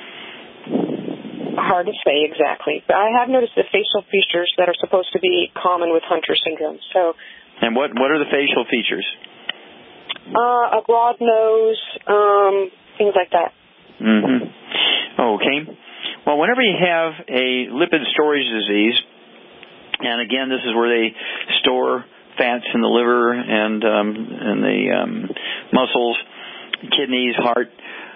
Hard to say exactly, but I have noticed the facial features that are supposed to be common with Hunter syndrome. So, and what what are the facial features? Uh, a broad nose, um, things like that. Mm-hmm. Okay. Well, whenever you have a lipid storage disease, and again, this is where they store fats in the liver and um, and the um, muscles, kidneys, heart,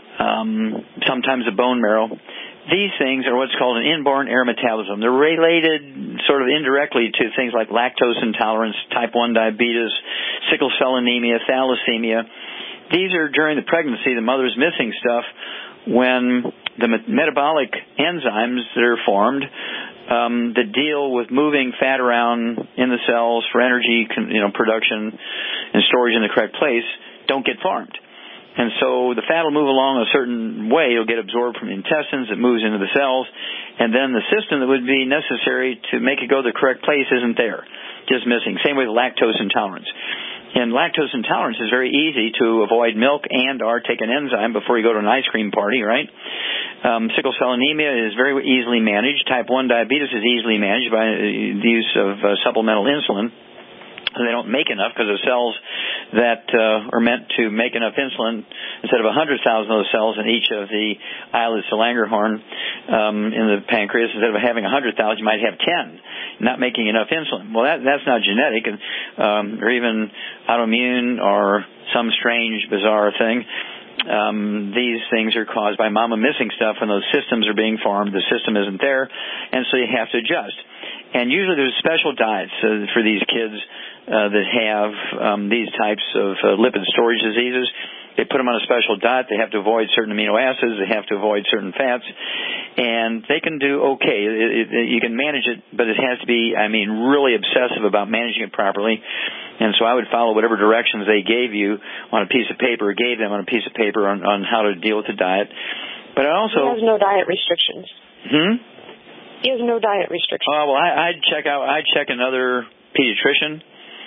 um, sometimes the bone marrow. These things are what's called an inborn error metabolism. They're related sort of indirectly to things like lactose intolerance, type one diabetes, sickle cell anemia, thalassemia. These are during the pregnancy, the mother's missing stuff when the metabolic enzymes that are formed um, that deal with moving fat around in the cells for energy, you know, production and storage in the correct place don't get formed. And so the fat will move along a certain way. It'll get absorbed from the intestines. It moves into the cells. And then the system that would be necessary to make it go to the correct place isn't there, just missing. Same with lactose intolerance. And lactose intolerance is very easy to avoid milk and or take an enzyme before you go to an ice cream party, right? Um, sickle cell anemia is very easily managed. Type one diabetes is easily managed by the use of uh, supplemental insulin. They don't make enough because the cells that uh, are meant to make enough insulin, instead of one hundred thousand of those cells in each of the islets of Langerhorn um, in the pancreas, instead of having one hundred thousand, you might have ten, not making enough insulin. Well, that, that's not genetic and, um, or even autoimmune or some strange, bizarre thing. Um, these things are caused by mama missing stuff when those systems are being formed. The system isn't there, and so you have to adjust. And usually there's special diets uh, for these kids uh, that have um, these types of uh, lipid storage diseases. They put them on a special diet. They have to avoid certain amino acids. They have to avoid certain fats. And they can do okay. It, it, you can manage it, but it has to be, I mean, really obsessive about managing it properly. And so I would follow whatever directions they gave you on a piece of paper, or gave them on a piece of paper on, on how to deal with the diet. But I also... He has no diet restrictions. Hmm? He has no diet restrictions. Oh, well, I, I'd check out, I'd check another pediatrician.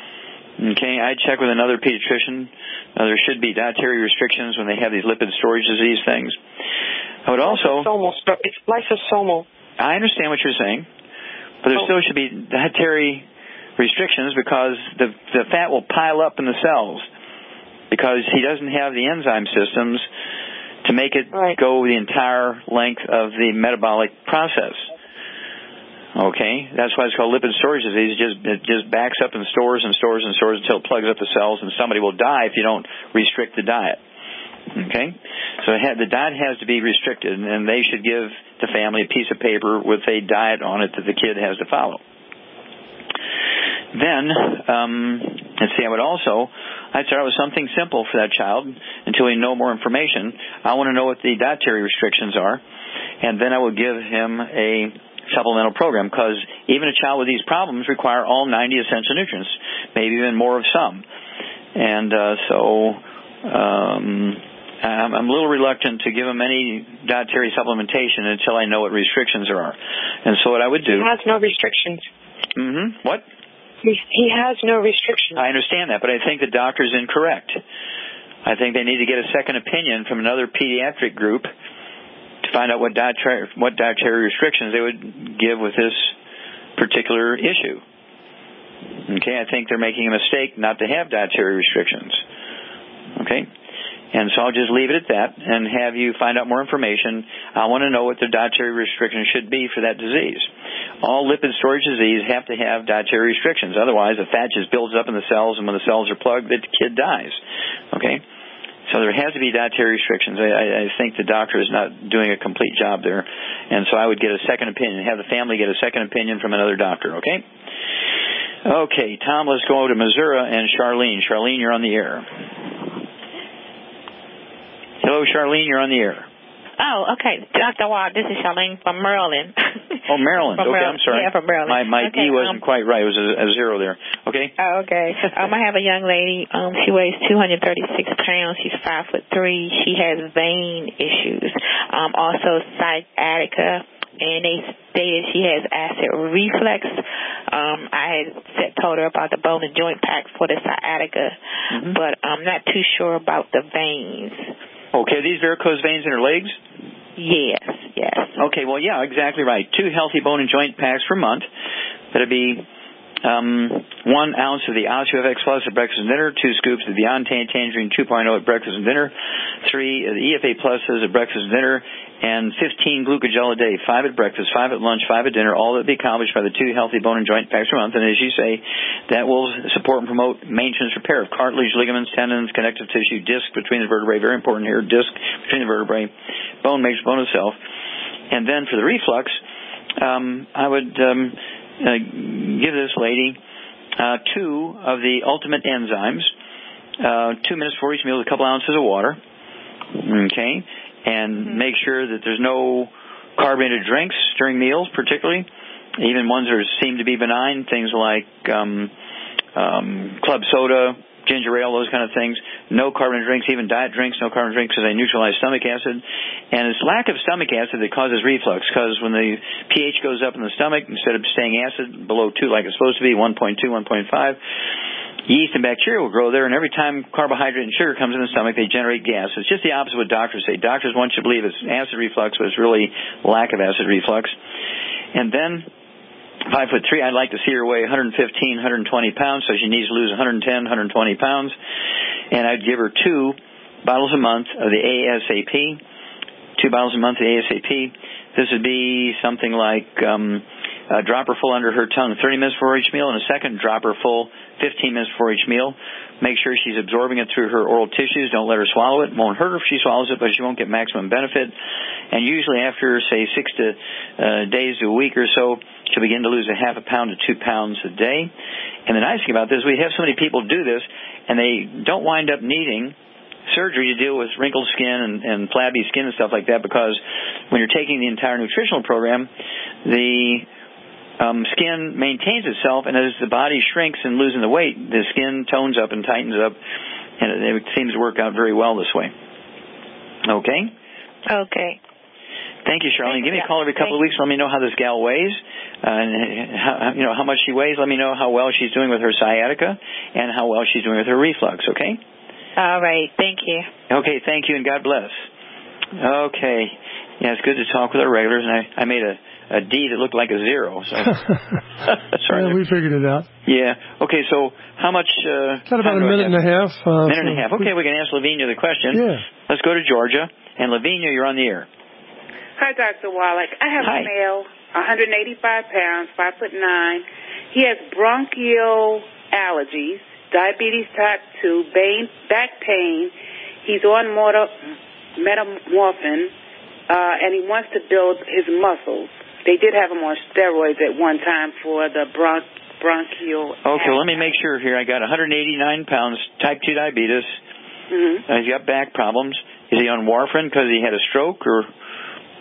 Okay, I'd check with another pediatrician. Uh, there should be dietary restrictions when they have these lipid storage disease things. I would also... Lysosomal. It's lysosomal. I understand what you're saying, but there oh. still should be dietary restrictions because the, the fat will pile up in the cells because he doesn't have the enzyme systems to make it right. go the entire length of the metabolic process. Okay, that's why it's called lipid storage disease. It just it just backs up and stores and stores and stores until it plugs up the cells, and somebody will die if you don't restrict the diet. Okay, so it had, the diet has to be restricted, and they should give the family a piece of paper with a diet on it that the kid has to follow. Then, um, let's see, I would also, I'd start with something simple for that child until we know more information. I want to know what the dietary restrictions are, and then I would give him a supplemental program, because even a child with these problems require all ninety essential nutrients, maybe even more of some. And uh, so um, I'm, I'm a little reluctant to give them any dietary supplementation until I know what restrictions there are. And so what I would do... He has no restrictions. Mm-hmm. What? He, he has no restrictions. I understand that, but I think the doctor's incorrect. I think they need to get a second opinion from another pediatric group to find out what dietary, what dietary restrictions they would give with this particular issue. Okay, I think they're making a mistake not to have dietary restrictions. Okay? And so I'll just leave it at that and have you find out more information. I want to know what the dietary restrictions should be for that disease. All lipid storage disease have to have dietary restrictions. Otherwise, the fat just builds up in the cells, and when the cells are plugged, the kid dies. Okay? So there has to be dietary restrictions. I, I think the doctor is not doing a complete job there. And so I would get a second opinion, have the family get a second opinion from another doctor, okay? Okay, Tom, let's go over to Missouri and Charlene. Charlene, you're on the air. Hello, Charlene, you're on the air. Oh, okay. Doctor Watt, this is Charlene from Maryland. Oh, Maryland. From okay, Maryland. I'm sorry. Yeah, from Maryland. My, my okay, D wasn't um, quite right. It was a, a zero there. Okay? Oh, okay. um, I have a young lady. Um, she weighs two hundred thirty-six pounds. She's five foot three. She has vein issues. Um, also sciatica. And they stated she has acid reflux. Um, I had said, told her about the bone and joint pack for the sciatica, mm-hmm. but I'm not too sure about the veins. Okay, these varicose veins in her legs? Yes, yes. Okay, well, yeah, exactly right. Two healthy bone and joint packs per month. That'd be um, one ounce of the OsteoFX Plus at breakfast and dinner, two scoops of the Beyond Tangerine two point oh at breakfast and dinner, three of the E F A Pluses at breakfast and dinner, and fifteen glucogel a day, five at breakfast, five at lunch, five at dinner, all that be accomplished by the two healthy bone and joint packs per month. And as you say, that will support and promote maintenance repair of cartilage, ligaments, tendons, connective tissue, disc between the vertebrae, very important here, disc between the vertebrae, bone makes bone itself. And then for the reflux, um, I would um, uh, give this lady uh, two of the ultimate enzymes, uh, two minutes before each meal with a couple ounces of water, okay, and mm-hmm. make sure that there's no carbonated drinks during meals, particularly, even ones that seem to be benign, things like um, um, club soda, ginger ale, those kind of things. No carbonated drinks, even diet drinks, no carbonated drinks because they neutralize stomach acid. And it's lack of stomach acid that causes reflux, because when the pH goes up in the stomach, instead of staying acid below two like it's supposed to be, one point two, one point five, yeast and bacteria will grow there, and every time carbohydrate and sugar comes in the stomach, they generate gas. It's just the opposite of what doctors say. Doctors want you to believe it's acid reflux, but it's really lack of acid reflux. And then Five foot three, I'd like to see her weigh one fifteen, one twenty pounds, so she needs to lose one ten, one twenty pounds. And I'd give her two bottles a month of the ASAP, two bottles a month of the ASAP. This would be something like um, a dropper full under her tongue thirty minutes before each meal, and a second dropper full fifteen minutes before each meal. Make sure she's absorbing it through her oral tissues. Don't let her swallow it. It won't hurt her if she swallows it, but she won't get maximum benefit. And usually after, say, six to uh, days to a week or so, she'll begin to lose a half a pound to two pounds a day. And the nice thing about this, we have so many people do this, and they don't wind up needing surgery to deal with wrinkled skin and, and flabby skin and stuff like that, because when you're taking the entire nutritional program, the um, skin maintains itself, and as the body shrinks and losing the weight, the skin tones up and tightens up, and it, it seems to work out very well this way. Okay? Okay. Thank you, Charlene. Thank Give me you. a call every couple Thank of weeks. Let me know how this gal weighs, uh, and how, you know how much she weighs. Let me know how well she's doing with her sciatica and how well she's doing with her reflux. Okay. All right. Thank you. Okay. Thank you, and God bless. Okay. Yeah, it's good to talk with our regulars, and I, I made a, a D that looked like a zero. So sorry. Yeah, we figured it out. Yeah. Okay. So how much? Uh, Got about a minute and a half. Uh, minute and a half. Okay, we can ask Lavinia the question. Yeah. Let's go to Georgia, and Lavinia, you're on the air. Hi, Doctor Wallach. I have Hi. a male, one eighty-five pounds, five foot nine. He has bronchial allergies, diabetes type two, pain, back pain. He's on motor, metamorphin, uh, and he wants to build his muscles. They did have him on steroids at one time for the bron- bronchial. Okay, well, let me make sure here. I got one eighty-nine pounds, type two diabetes. Mm-hmm. Uh, he's got back problems. Is he on warfarin because he had a stroke, or?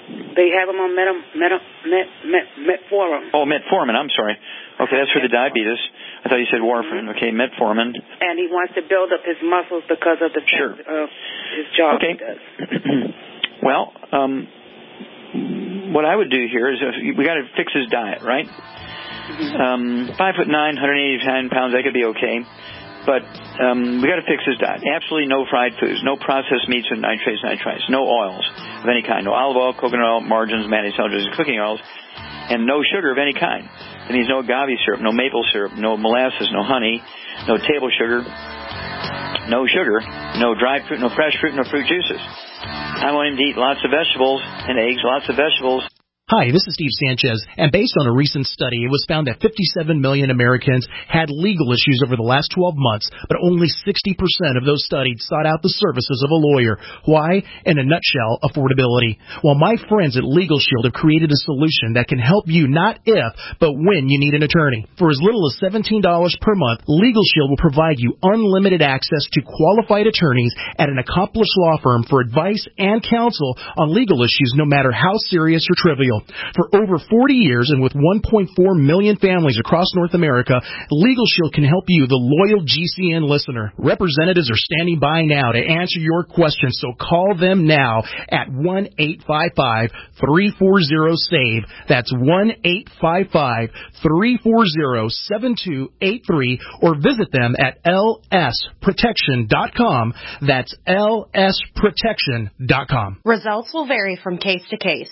They have him on meta, meta, met, met, metformin. Oh, metformin. I'm sorry. Okay, that's for the diabetes. I thought you said warfarin. Okay, metformin. And he wants to build up his muscles because of the sure. of his job okay. he does. Well, um, what I would do here is if we got to fix his diet, right? Mm-hmm. Um, five foot nine, one hundred eighty-nine pounds, that could be okay. But um, we got to fix his diet. Absolutely no fried foods, no processed meats and nitrates, nitrites, no oils of any kind, no olive oil, coconut oil, margarines, mayonnaise, celery, cooking oils, and no sugar of any kind. That means no agave syrup, no maple syrup, no molasses, no honey, no table sugar, no sugar, no dried fruit, no fresh fruit, no fruit juices. I want him to eat lots of vegetables and eggs, lots of vegetables. Hi, this is Steve Sanchez, and based on a recent study, it was found that fifty-seven million Americans had legal issues over the last twelve months, but only sixty percent of those studied sought out the services of a lawyer. Why? In a nutshell, affordability. Well, my friends at Legal Shield have created a solution that can help you not if, but when you need an attorney. For as little as seventeen dollars per month, Legal Shield will provide you unlimited access to qualified attorneys at an accomplished law firm for advice and counsel on legal issues, no matter how serious or trivial. For over forty years and with one point four million families across North America, Legal Shield can help you, the loyal G C N listener. Representatives are standing by now to answer your questions, so call them now at one eight five five, three four zero, S A V E. That's one eight five five, three four zero, seven two eight three, or visit them at L S protection dot com. That's L S protection dot com. Results will vary from case to case.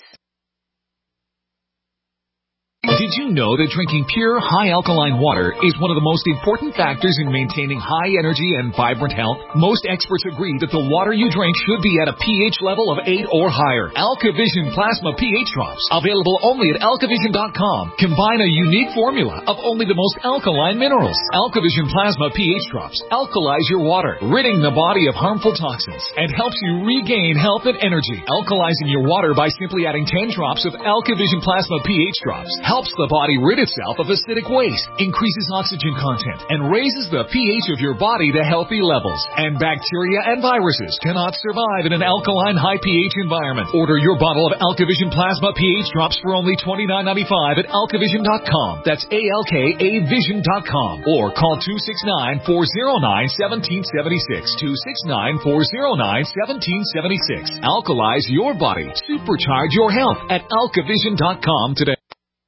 Did you know that drinking pure, high-alkaline water is one of the most important factors in maintaining high energy and vibrant health? Most experts agree that the water you drink should be at a pH level of eight or higher. AlkaVision Plasma pH Drops, available only at alkavision dot com, combine a unique formula of only the most alkaline minerals. AlkaVision Plasma pH Drops alkalize your water, ridding the body of harmful toxins, and helps you regain health and energy. Alkalizing your water by simply adding ten drops of AlkaVision Plasma pH Drops helps the body rid itself of acidic waste, increases oxygen content, and raises the pH of your body to healthy levels. And bacteria and viruses cannot survive in an alkaline high pH environment. Order your bottle of AlkaVision Plasma pH Drops for only twenty-nine ninety-five at alkavision dot com. That's A L K A vision dot com. Or call two six nine, four zero nine, one seven seven six. two six nine, four zero nine, one seven seven six. Alkalize your body. Supercharge your health at alkavision dot com today.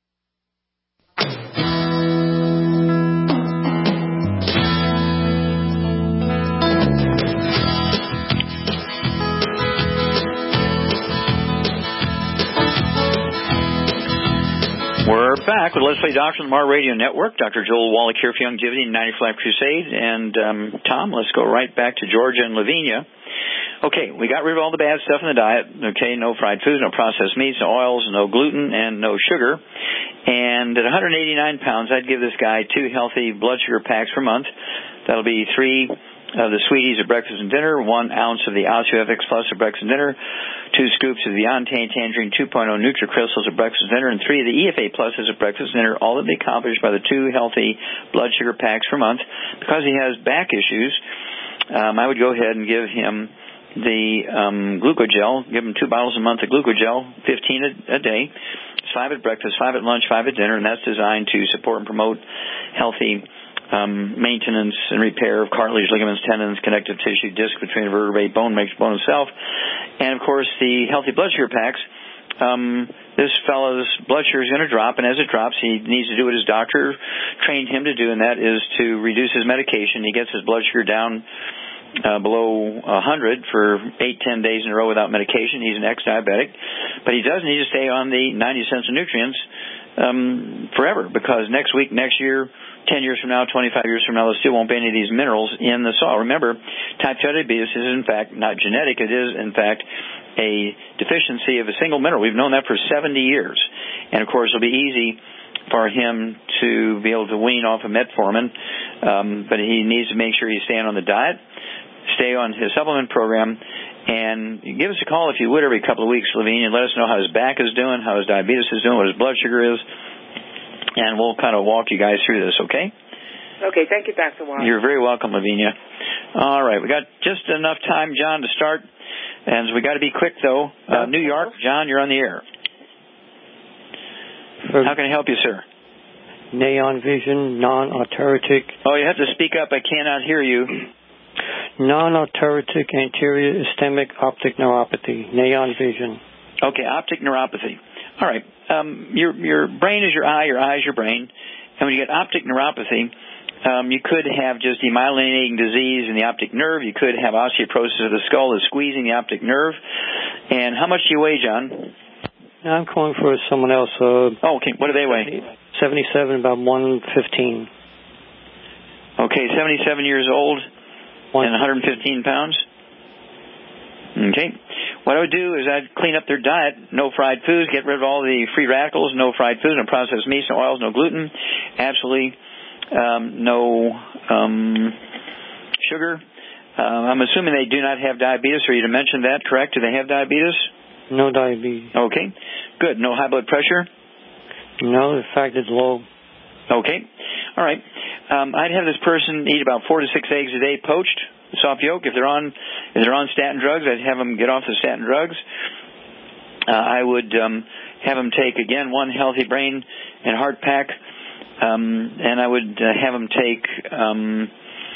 We're back with Let's Play Doctor on the Mar Radio Network. Doctor Joel Wallach here for Longevity and ninety-five Crusade. And, um, Tom, let's go right back to Georgia and Lavinia. Okay, we got rid of all the bad stuff in the diet. Okay, no fried foods, no processed meats, no oils, no gluten, and no sugar. And at one hundred eighty-nine pounds, I'd give this guy two healthy blood sugar packs per month. That'll be three of the Sweeties at breakfast and dinner, one ounce of the OsteoFX Plus at breakfast and dinner, two scoops of the Ontane Tangerine two point oh NutriCrystals at breakfast and dinner, and three of the E F A Pluses at breakfast and dinner, all that be accomplished by the two healthy blood sugar packs per month. Because he has back issues, um, I would go ahead and give him the um, Glucogel, give him two bottles a month of Glucogel, fifteen a, a day. It's five at breakfast, five at lunch, five at dinner, and that's designed to support and promote healthy Um, maintenance and repair of cartilage, ligaments, tendons, connective tissue, disc between vertebrae, bone makes bone itself. And, of course, the healthy blood sugar packs, um, this fellow's blood sugar is going to drop, and as it drops, he needs to do what his doctor trained him to do, and that is to reduce his medication. He gets his blood sugar down uh, below one hundred for eight, ten days in a row without medication. He's an ex-diabetic. But he does need to stay on the ninety cents of nutrients um, forever, because next week, next year, ten years from now, twenty-five years from now, there still won't be any of these minerals in the soil. Remember, type two diabetes is, in fact, not genetic. It is, in fact, a deficiency of a single mineral. We've known that for seventy years. And, of course, it'll be easy for him to be able to wean off of metformin, um, but he needs to make sure he's staying on the diet, stay on his supplement program, and give us a call, if you would, every couple of weeks, Lavinia, and let us know how his back is doing, how his diabetes is doing, what his blood sugar is, and we'll kind of walk you guys through this, okay? Okay, thank you, Doctor Wallach. You're very welcome, Lavinia. All right, we got just enough time, John, to start And we got to be quick, though. Uh, New York, John, you're on the air. How can I help you, sir? Neon vision, non-arteritic. Oh, you have to speak up. I cannot hear you. Non-arteritic anterior ischemic optic neuropathy, neon vision. Okay, optic neuropathy. All right. Um, your your brain is your eye, your eye is your brain. And when you get optic neuropathy, um, you could have just demyelinating disease in the optic nerve. You could have osteoporosis of the skull that's squeezing the optic nerve. And how much do you weigh, John? I'm calling for someone else. Uh, oh, okay. What do they weigh? seventy-seven, about one fifteen. Okay, seventy-seven years old One. and one hundred fifteen pounds. Okay. What I would do is I'd clean up their diet. No fried foods. Get rid of all the free radicals. No fried foods. No processed meats. No oils. No gluten. Absolutely um, no um, sugar. Uh, I'm assuming they do not have diabetes, or you'd mentioned that, correct? Do they have diabetes? No diabetes. Okay. Good. No high blood pressure? No, in fact, it's low. Okay. All right. Um, I'd have this person eat about four to six eggs a day, poached, soft yolk. If they're on, if they're on statin drugs, I'd have them get off the statin drugs. Uh, I would um, have them take again one healthy brain and heart pack, um, and I would uh, have them take um,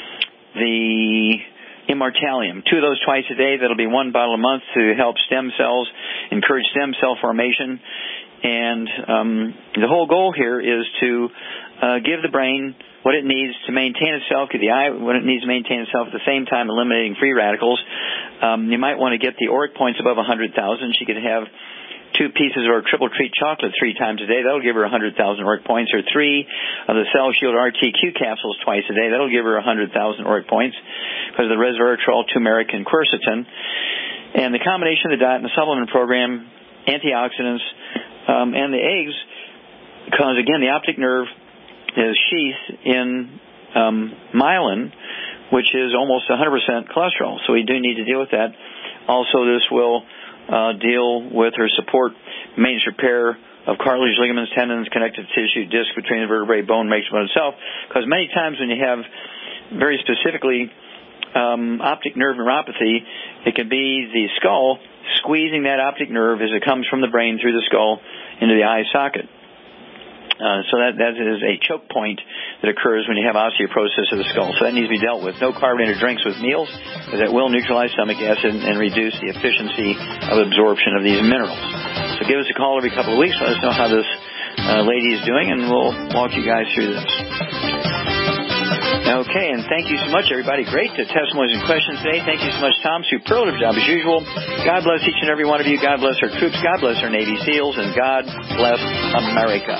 the Immortalium. Two of those twice a day. That'll be one bottle a month to help stem cells, encourage stem cell formation. And um, the whole goal here is to uh, give the brain what it needs to maintain itself, give the eye what it needs to maintain itself, at the same time eliminating free radicals. Um, you might want to get the auric points above one hundred thousand. She could have two pieces of our triple treat chocolate three times a day. That'll give her one hundred thousand auric points. Or three of the Cell Shield R T Q capsules twice a day. That'll give her one hundred thousand auric points because of the resveratrol, turmeric, and quercetin. And the combination of the diet and the supplement program, antioxidants, Um, and the eggs, because, again, the optic nerve is sheathed in um, myelin, which is almost one hundred percent cholesterol. So we do need to deal with that. Also, this will uh, deal with her support, maintenance repair of cartilage, ligaments, tendons, connective tissue, disc between the vertebrae, bone makes one itself. Because many times when you have very specifically um, optic nerve neuropathy, it can be the skull squeezing that optic nerve as it comes from the brain through the skull into the eye socket. Uh, so that, that is a choke point that occurs when you have osteoporosis of the skull. So that needs to be dealt with. No carbonated drinks with meals, because that will neutralize stomach acid and, and reduce the efficiency of absorption of these minerals. So give us a call every couple of weeks. Let us know how this uh, lady is doing, and we'll walk you guys through this. Okay, and thank you so much, everybody. Great uh, testimonies and questions today. Thank you so much, Tom. Superlative job as usual. God bless each and every one of you. God bless our troops. God bless our Navy SEALs. And God bless America.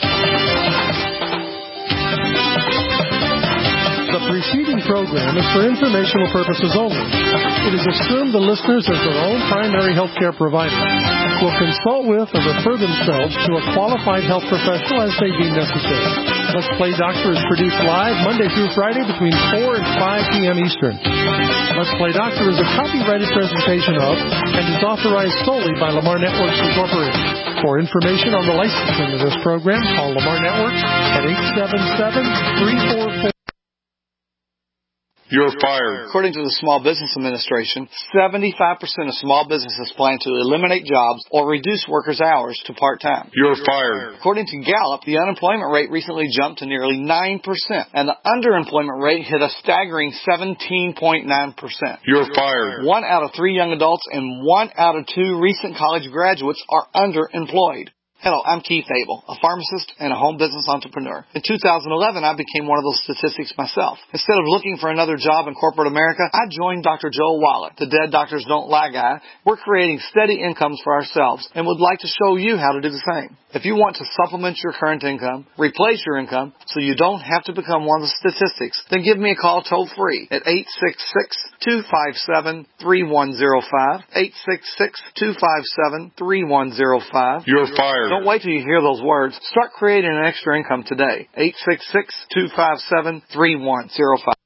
The preceding program is for informational purposes only. It is assumed the listeners, as their own primary health care provider, will consult with or refer themselves to a qualified health professional as they deem necessary. Let's Play Doctor is produced live Monday through Friday between four and five p.m. Eastern. Let's Play Doctor is a copyrighted presentation of and is authorized solely by Lamar Networks Incorporated. For information on the licensing of this program, call Lamar Networks at eight seven seven, three four four. You're fired. According to the Small Business Administration, seventy-five percent of small businesses plan to eliminate jobs or reduce workers' hours to part-time. You're fired. According to Gallup, the unemployment rate recently jumped to nearly nine percent, and the underemployment rate hit a staggering seventeen point nine percent. You're fired. One out of three young adults and one out of two recent college graduates are underemployed. Hello, I'm Keith Abel, a pharmacist and a home business entrepreneur. In two thousand eleven, I became one of those statistics myself. Instead of looking for another job in corporate America, I joined Doctor Joel Wallach, the Dead Doctors Don't Lie guy. We're creating steady incomes for ourselves and would like to show you how to do the same. If you want to supplement your current income, replace your income, so you don't have to become one of the statistics, then give me a call toll-free at eight six six, two five seven, three one zero five, eight six six, two five seven, three one zero five. You're fired. Don't wait till you hear those words. Start creating an extra income today. eight six six, two five seven, three one zero five.